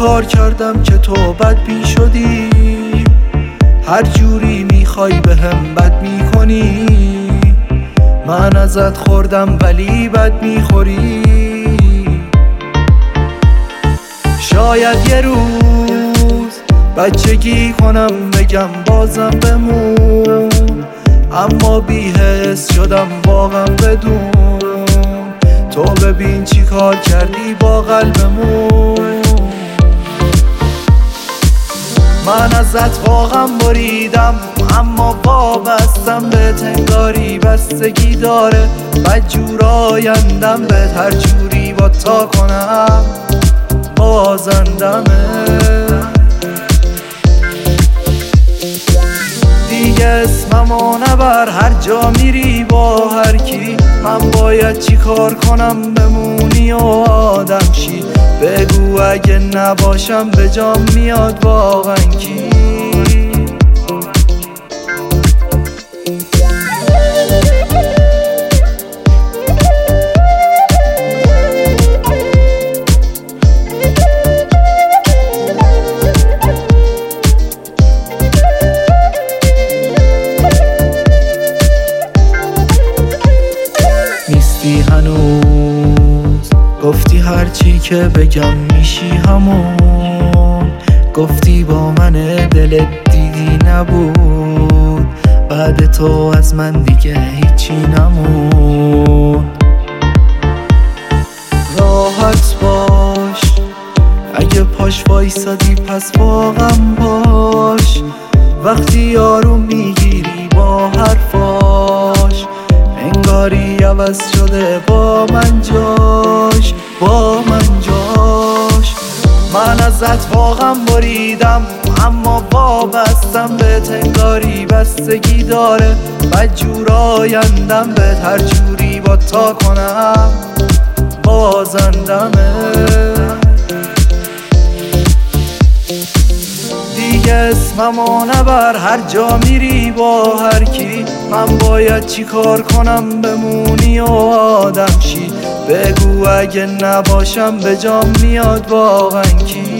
کار کردم که تو بد بی شدی؟ هر جوری میخوای بهم بد میکنی. من ازت خوردم ولی بد میخوری. شاید یه روز بچگی کنم بگم بازم بمون، اما بی‌حس شدم واقعا بدون. تو ببین چی کار کردی با قلبمون. من ازت واقعا بریدم، اما وابستم به تنگاری بستگی داره. بدجور آیندم به هر جوری با تا کنم بازندمه. دیگه اسممو نبر هر جا میری با هر کی. من باید چی کار کنم بمونی و آدم شی؟ بگو اگه نباشم به جام میاد واقعا کی؟ نیستی هنوز، گفتی هرچی که بگم میشی همون. گفتی با من دلت دیدی نبود، بعد تو از من دیگه هیچی نمون. راحت باش اگه پاش وایسادی پس واقعا باش. وقتی آروم میگیری با حرفاش، انگاری عوض شده با من جاش. من ازت واقعا بریدم، اما وابستم به تنگاری بستگی داره. بدجور آیندم به هر جوری با تا کنم بازندمه. دیگه اسممو نبر هر جا میری با هر کی. من باید چی کار کنم بمونی و آدم شی؟ بگو اگه نباشم به جام میاد واقعا کی؟